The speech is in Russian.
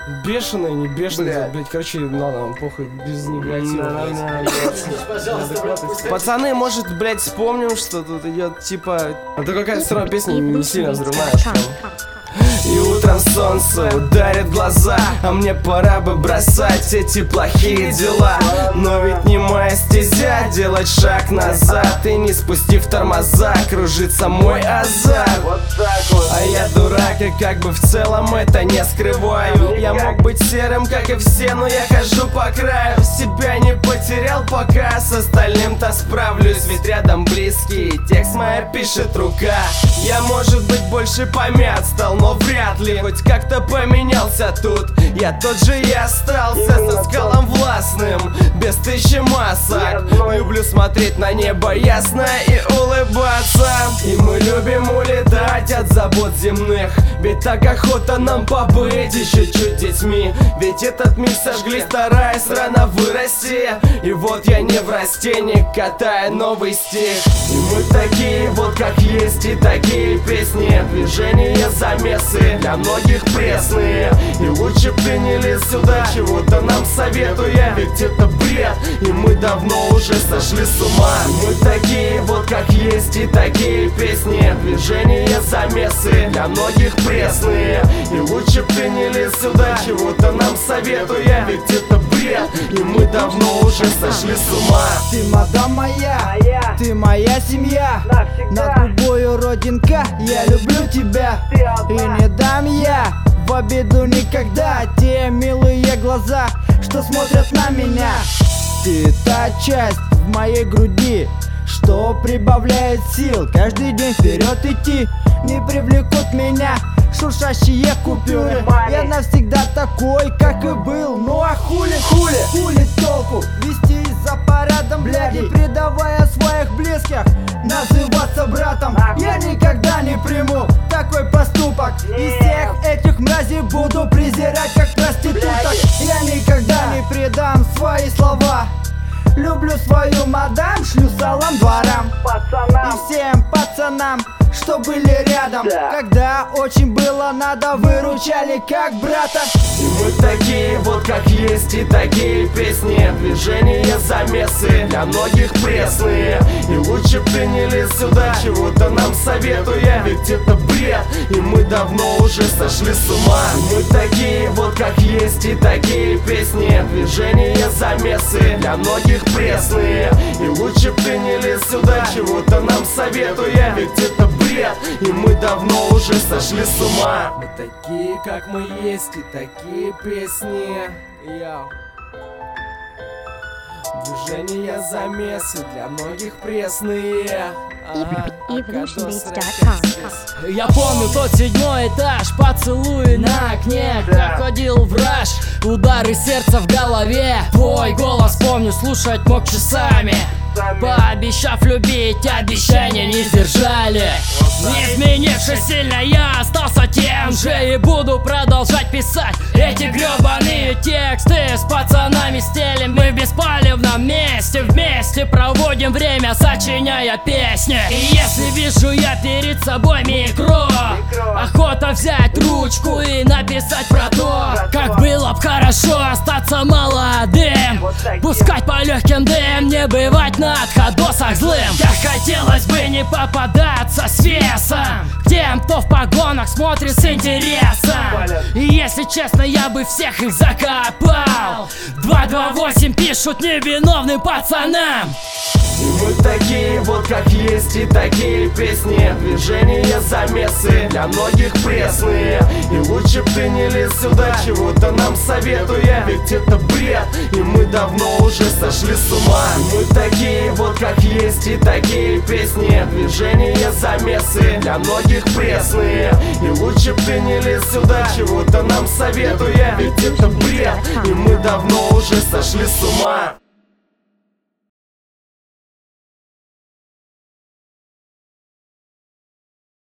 Бешеные, не бешеные, блядь, короче, надо, похуй, без негатива. Пацаны, может, блядь, вспомним, что тут идет, типа... Это какая-то все равно песня не сильно взрывная. И утром солнце ударит в глаза, а мне пора бы бросать эти плохие дела. Но ведь не моя стезя делать шаг назад и не спустив тормоза кружится мой азарт. Вот так вот. А я дурак и как бы в целом это не скрываю. Я мог быть серым, как и все, но я хожу по краю. Себя не потерял пока, с остальным-то справлюсь. Ведь рядом близкий, текст моя пишет рука. Я, может быть, больше помят стал, но вряд ли хоть как-то поменялся тут. Я тот же и остался со скалом властным, без тысячи масок. Люблю смотреть на небо ясное и улыбаться. И мы любим улетать от забот земных, ведь так охота нам побыть еще чуть детьми. Ведь этот мир сожгли, стараясь рано вырасти. И вот я не в растении, катая новый стих. И мы такие вот как есть, и такие песни, движения, замесы для многих пресные. И лучше б ты не лез сюда, чего-то нам советуя, ведь это бред, и мы давно уже сошли с ума. Мы такие вот как есть, и такие песни, движения, замесы для многих пресные. И лучше б ты не лез сюда, чего-то нам советуя, ведь это бред, и мы давно уже сошли с ума. Ты мадам моя, ты моя семья, над тобою родинка, я люблю тебя. И не дам я в обиду никогда те милые глаза, что смотрят на меня. Ты та часть в моей груди, что прибавляет сил каждый день вперед идти. Не привлекут меня шуршащие купюры, я навсегда такой, как и был. Ну а хули толку вести за парадом, блядь, не предавая своих близких, называться братом. Я никогда не приму такой поступок, и всех этих мразей буду презирать как проституток. Я никогда не предам свои слова, люблю свою мадам, шлю салам дворам, пацанам, и всем пацанам, что были рядом, когда очень было надо, выручали как брата. И мы такие вот как есть, и такие песни, движения, замесы для многих пресные. И лучше б ты не лез сюда, чего-то нам советуя, ведь это бред, и мы давно уже сошли с ума. И мы такие вот как есть, и такие песни, движения, замесы для многих пресные. И лучше б ты не лез сюда, чего-то нам советуя, ведь это бред, и мы давно уже сошли с ума. Мы такие, как мы есть, и такие песни. Движения, замесы для многих пресные. Я помню тот 7-й этаж, поцелуи на окне, как ходил в раш, удары сердца в голове. Твой голос помню, слушать мог часами. Пообещав любить, обещания не сдержали. Не изменившись сильно, я остался тем же и буду продолжать писать эти гребаные тексты. С пацанами стелим мы в беспалевном месте, вместе проводим время, сочиняя песни. И если вижу я перед собой микро, охота взять ручку и написать про то, как было б хорошо остаться молодым, пускать по легким дым, не бывать на отходосах злым. Как хотелось бы не попадаться с весом к тем, кто в погонах смотрит с интересом. И если честно, я бы всех их закопал. 228 пишут невиновным пацанам. И мы такие вот как есть, и такие песни, движения, замесы для многих пресные. И лучше б ты не лез сюда, чего-то нам советуя, ведь это бред, и мы давно уже сошли с ума. И мы такие вот как есть, и такие песни, движения, замесы для многих пресные. И лучше б ты не лез сюда, чего-то нам советуя, ведь это бред, и мы давно уже сошли с ума.